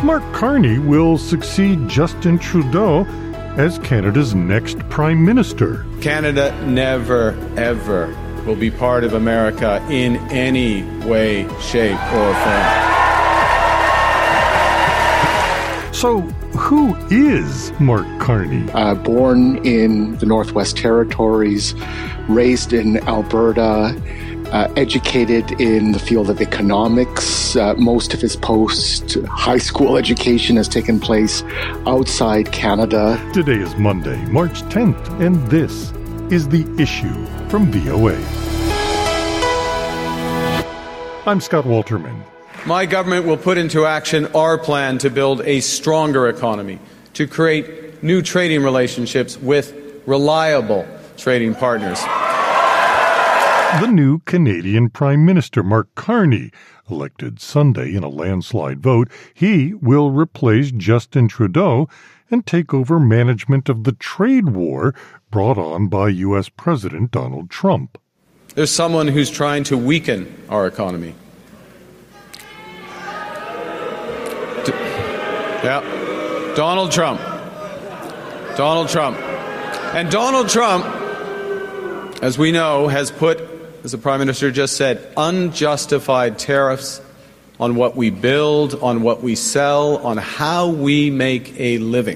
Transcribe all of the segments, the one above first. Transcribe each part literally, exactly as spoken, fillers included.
Mark Carney will succeed Justin Trudeau as Canada's next Prime Minister. Canada never, ever will be part of America in any way, shape, or form. So, who is Mark Carney? Uh, born in the Northwest Territories, raised in Alberta, Uh, educated in the field of economics. Uh, most of his post-high school education has taken place outside Canada. Today is Monday, March tenth, and this is The Issue from V O A. I'm Scott Walterman. My government will put into action our plan to build a stronger economy, to create new trading relationships with reliable trading partners. The new Canadian Prime Minister, Mark Carney, elected Sunday in a landslide vote, he will replace Justin Trudeau and take over management of the trade war brought on by U S President Donald Trump. There's someone who's trying to weaken our economy. D- yeah, Donald Trump. Donald Trump. And Donald Trump, as we know, has put, as the Prime Minister just said, unjustified tariffs on what we build, on what we sell, on how we make a living.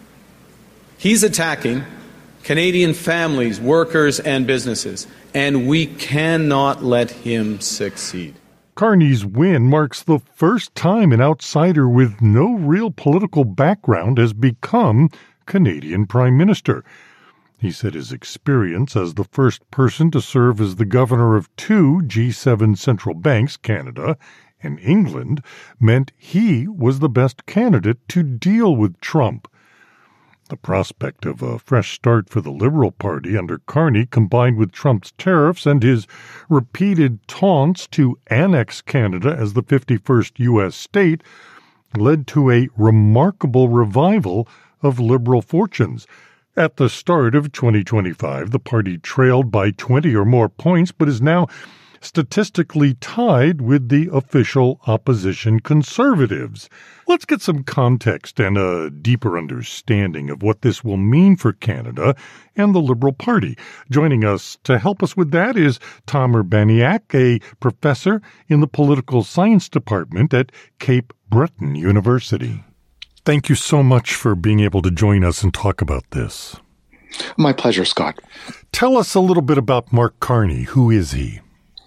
He's attacking Canadian families, workers, and businesses, and we cannot let him succeed. Carney's win marks the first time an outsider with no real political background has become Canadian Prime Minister. He said his experience as the first person to serve as the governor of two G seven central banks, Canada and England, meant he was the best candidate to deal with Trump. The prospect of a fresh start for the Liberal Party under Carney, combined with Trump's tariffs and his repeated taunts to annex Canada as the fifty-first U S state, led to a remarkable revival of Liberal fortunes. At the start of twenty twenty-five, the party trailed by twenty or more points, but is now statistically tied with the official opposition Conservatives. Let's get some context and a deeper understanding of what this will mean for Canada and the Liberal Party. Joining us to help us with that is Tom Urbaniak, a professor in the Political Science Department at Cape Breton University. Thank you so much for being able to join us and talk about this. My pleasure, Scott. Tell us a little bit about Mark Carney. Who is he?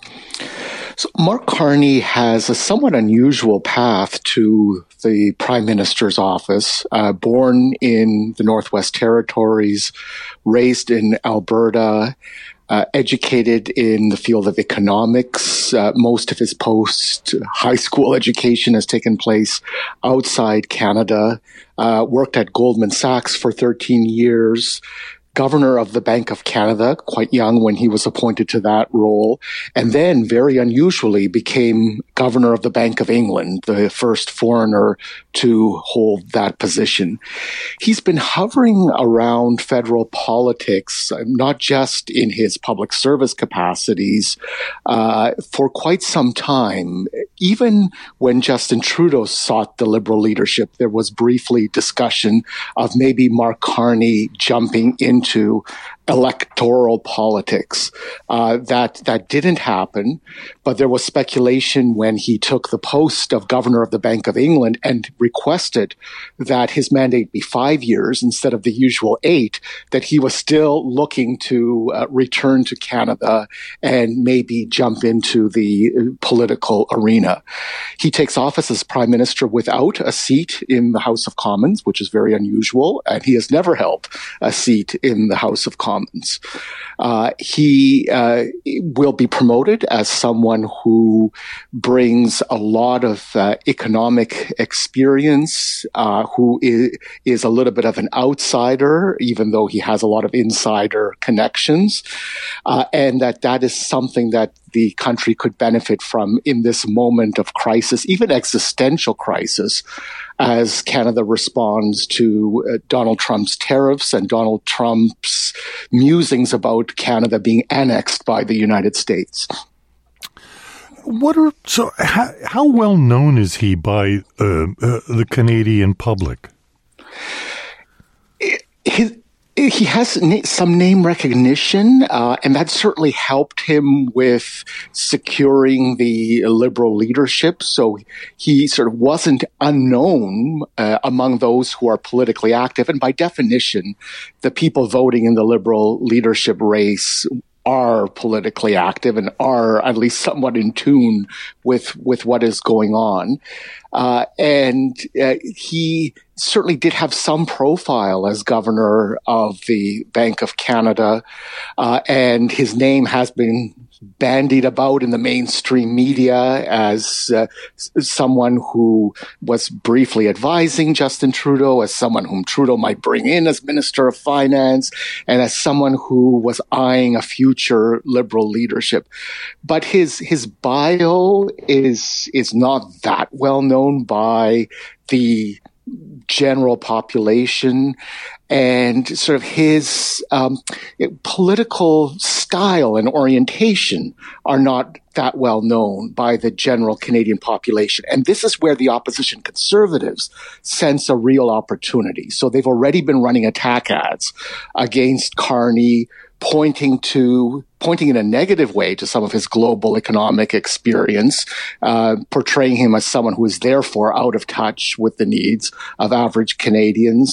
So Mark Carney has a somewhat unusual path to the Prime Minister's office. Uh, born in the Northwest Territories, raised in Alberta, Uh, educated in the field of economics. Uh, most of his post-high school education has taken place outside Canada. Uh, worked at Goldman Sachs for thirteen years. Governor of the Bank of Canada, quite young when he was appointed to that role, and then, very unusually, became Governor of the Bank of England, the first foreigner to hold that position. He's been hovering around federal politics, not just in his public service capacities, uh, for quite some time. Even when Justin Trudeau sought the Liberal leadership, there was briefly discussion of maybe Mark Carney jumping in into electoral politics. Uh, that that didn't happen, but there was speculation when he took the post of Governor of the Bank of England and requested that his mandate be five years instead of the usual eight, that he was still looking to uh, return to Canada and maybe jump into the political arena. He takes office as Prime Minister without a seat in the House of Commons, which is very unusual, and he has never held a seat in the House of Commons. Uh, he uh, will be promoted as someone who brings a lot of uh, economic experience, uh, who is, is a little bit of an outsider, even though he has a lot of insider connections, uh, and that that is something that the country could benefit from in this moment of crisis, even existential crisis, as Canada responds to uh, Donald Trump's tariffs and Donald Trump's musings about Canada being annexed by the United States. What are so? How, how well known is he by uh, uh, the Canadian public? His, he has some name recognition, uh, and that certainly helped him with securing the Liberal leadership. So he sort of wasn't unknown uh, among those who are politically active. And by definition, the people voting in the Liberal leadership race are politically active and are at least somewhat in tune with with what is going on. Uh, and uh, he certainly did have some profile as governor of the Bank of Canada, uh, and his name has been bandied about in the mainstream media as uh, someone who was briefly advising Justin Trudeau, as someone whom Trudeau might bring in as Minister of Finance, and as someone who was eyeing a future Liberal leadership. But his his bio is is not that well known by the general population, and sort of his um, political style and orientation are not that well known by the general Canadian population. And this is where the opposition Conservatives sense a real opportunity. So they've already been running attack ads against Carney, pointing to pointing in a negative way to some of his global economic experience, uh, portraying him as someone who is therefore out of touch with the needs of average Canadians,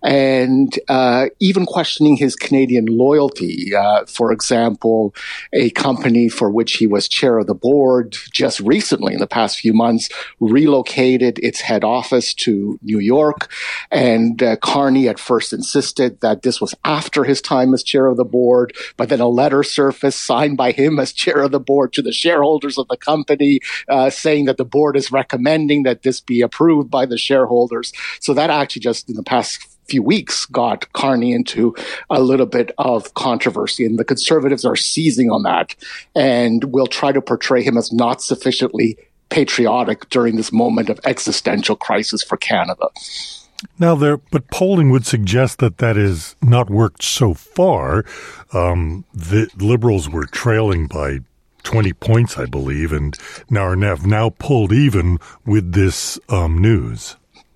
and uh, even questioning his Canadian loyalty. Uh, for example, a company for which he was chair of the board just recently, in the past few months, relocated its head office to New York, and uh, Carney at first insisted that this was after his time as chair of the board, but then a letter surfaced signed by him as chair of the board to the shareholders of the company, uh, saying that the board is recommending that this be approved by the shareholders. So that actually just in the past few weeks got Carney into a little bit of controversy, and the Conservatives are seizing on that and will try to portray him as not sufficiently patriotic during this moment of existential crisis for Canada. Now, there, but polling would suggest that that has not worked so far. Um, the Liberals were trailing by twenty points, I believe, and now are now, now pulled even with this um, news.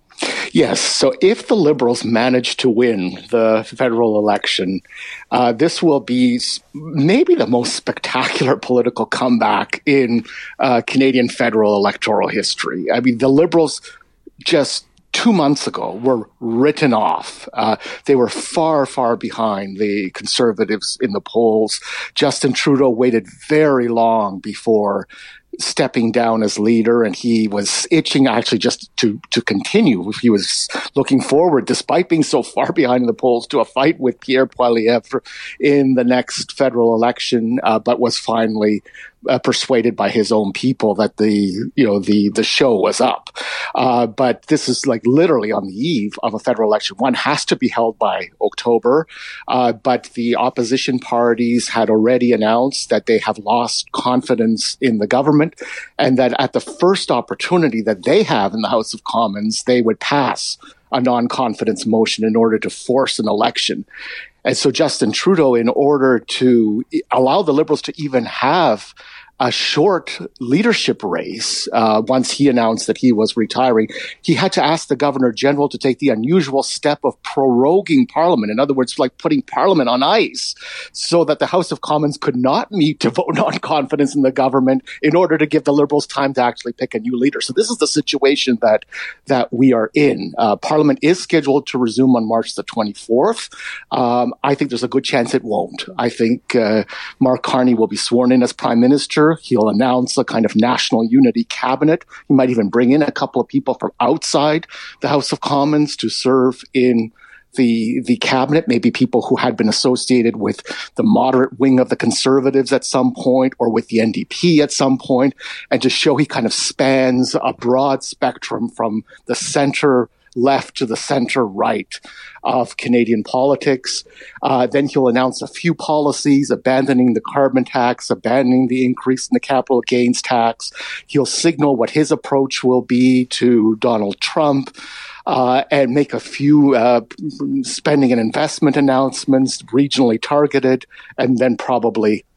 Yes. So if the Liberals manage to win the federal election, uh, this will be maybe the most spectacular political comeback in uh, Canadian federal electoral history. I mean, the Liberals just two months ago were written off. Uh, they were far, far behind the Conservatives in the polls. Justin Trudeau waited very long before stepping down as leader, and he was itching actually just to, to continue. He was looking forward, despite being so far behind in the polls, to a fight with Pierre Poilievre in the next federal election, uh, but was finally Uh, persuaded by his own people that the, you know, the, the show was up. Uh, but this is like literally on the eve of a federal election. One has to be held by October. Uh, but the opposition parties had already announced that they have lost confidence in the government, and that at the first opportunity that they have in the House of Commons, they would pass a non-confidence motion in order to force an election. And so Justin Trudeau, in order to allow the Liberals to even have a short leadership race, uh, once he announced that he was retiring, he had to ask the Governor General to take the unusual step of proroguing Parliament. In other words, like putting Parliament on ice so that the House of Commons could not meet to vote on confidence in the government in order to give the Liberals time to actually pick a new leader. So this is the situation that that we are in. Uh, Parliament is scheduled to resume on March the twenty-fourth. Um, I think there's a good chance it won't. I think uh, Mark Carney will be sworn in as Prime Minister. He'll announce a kind of national unity cabinet. He might even bring in a couple of people from outside the House of Commons to serve in the the cabinet, maybe people who had been associated with the moderate wing of the Conservatives at some point, or with the N D P at some point, and to show he kind of spans a broad spectrum from the center left to the center right of Canadian politics. Uh, then he'll announce a few policies, abandoning the carbon tax, abandoning the increase in the capital gains tax. He'll signal what his approach will be to Donald Trump, uh, and make a few uh, spending and investment announcements, regionally targeted, and then probably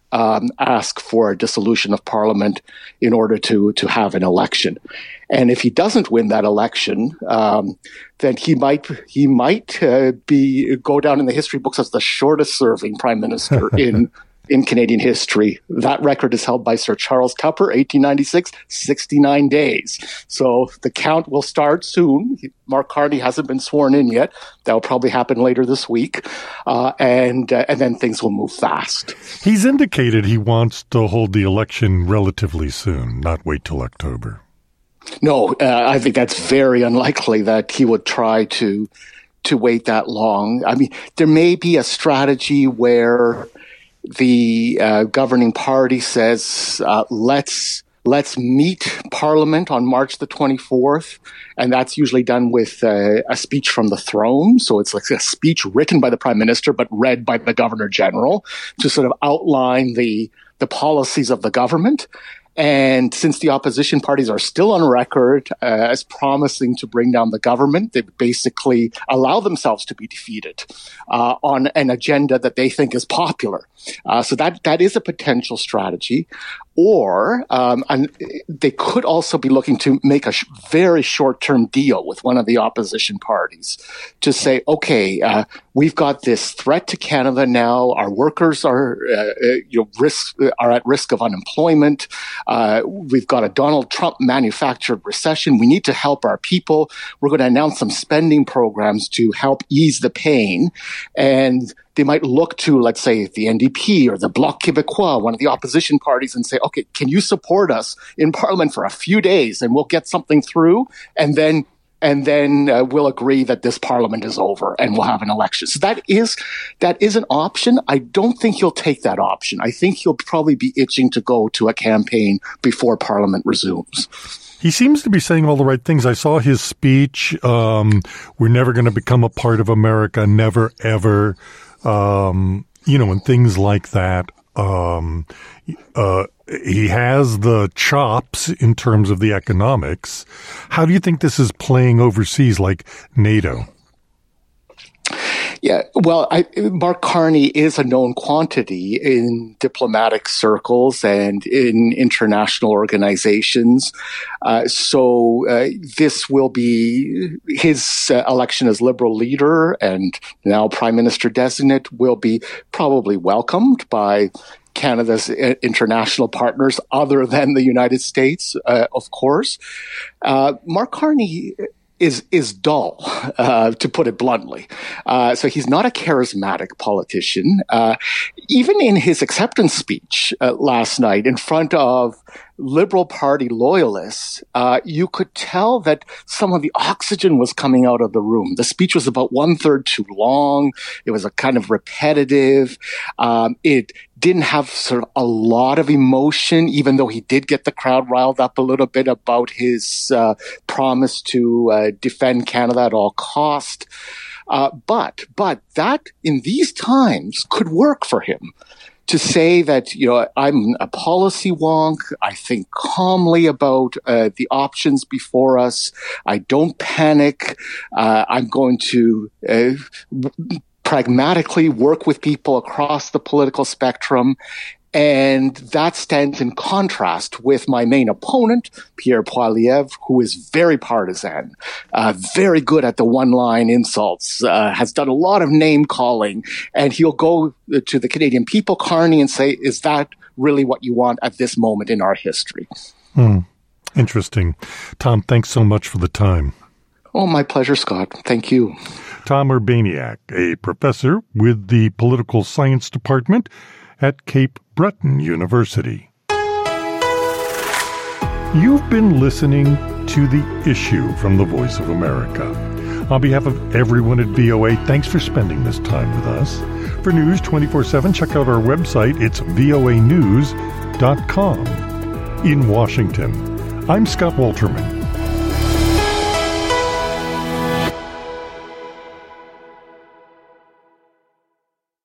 um, ask for a dissolution of Parliament in order to to have an election. And if he doesn't win that election, um, then he might he might uh, be go down in the history books as the shortest serving prime minister in in Canadian history. That record is held by Sir Charles Tupper, eighteen ninety-six, sixty-nine days. So the count will start soon. Mark Carney hasn't been sworn in yet. That will probably happen later this week. Uh, and uh, and then things will move fast. He's indicated he wants to hold the election relatively soon, not wait till October. No, uh, I think that's very unlikely that he would try to to wait that long. I mean, there may be a strategy where the uh, governing party says, uh, let's let's meet Parliament on March the twenty-fourth, and that's usually done with uh, a speech from the throne. So it's like a speech written by the Prime Minister but read by the Governor General to sort of outline the the policies of the government. And since the opposition parties are still on record uh, as promising to bring down the government, they basically allow themselves to be defeated uh, on an agenda that they think is popular. Uh, so that that is a potential strategy. Or um, and they could also be looking to make a sh- very short-term deal with one of the opposition parties to say, okay, uh, we've got this threat to Canada now. Our workers are uh, you know, risk are at risk of unemployment. Uh, we've got a Donald Trump manufactured recession. We need to help our people. We're going to announce some spending programs to help ease the pain. And they might look to, let's say, the N D P or the Bloc Québécois, one of the opposition parties, and say, okay, can you support us in Parliament for a few days and we'll get something through? And then and then uh, we'll agree that this Parliament is over and we'll have an election. So that is that is an option. I don't think he'll take that option. I think he'll probably be itching to go to a campaign before Parliament resumes. He seems to be saying all the right things. I saw his speech. Um, we're never going to become a part of America. Never, ever. Um, you know, and things like that. Um, uh, he has the chops in terms of the economics. How do you think this is playing overseas, like NATO? Yeah, well, I, Mark Carney is a known quantity in diplomatic circles and in international organizations. Uh, so uh, this will be his uh, election as Liberal leader and now Prime Minister designate will be probably welcomed by Canada's international partners other than the United States, uh, of course. Uh, Mark Carney is is dull, uh, to put it bluntly. Uh, so he's not a charismatic politician. Uh, even in his acceptance speech uh, last night in front of Liberal Party loyalists, uh, you could tell that some of the oxygen was coming out of the room. The speech was about one third too long. It was a kind of repetitive. Um, it didn't have sort of a lot of emotion, even though he did get the crowd riled up a little bit about his uh, promise to uh, defend Canada at all cost. Uh, but, but that in these times could work for him. To say that, you know, I'm a policy wonk, I think calmly about uh, the options before us, I don't panic, uh, I'm going to uh, w- pragmatically work with people across the political spectrum. And that stands in contrast with my main opponent, Pierre Poilievre, who is very partisan, uh, very good at the one-line insults, uh, has done a lot of name-calling, and he'll go to the Canadian people, Carney, and say, is that really what you want at this moment in our history? Hmm. Interesting. Tom, thanks so much for the time. Oh, my pleasure, Scott. Thank you. Tom Urbaniak, a professor with the Political Science Department at Cape Breton University. You've been listening to The Issue from the Voice of America. On behalf of everyone at V O A, thanks for spending this time with us. For news twenty-four seven, check out our website. It's V O A news dot com. In Washington, I'm Scott Walterman.